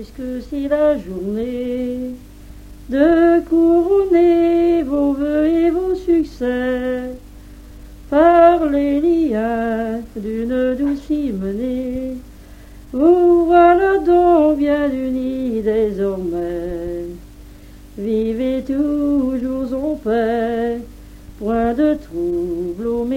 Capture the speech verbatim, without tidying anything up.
puisque c'est la journée de couronner vos vœux et vos succès par les liens d'une douce hyménée. Vous voilà donc bien unis désormais. Vivez toujours en paix, point de trouble au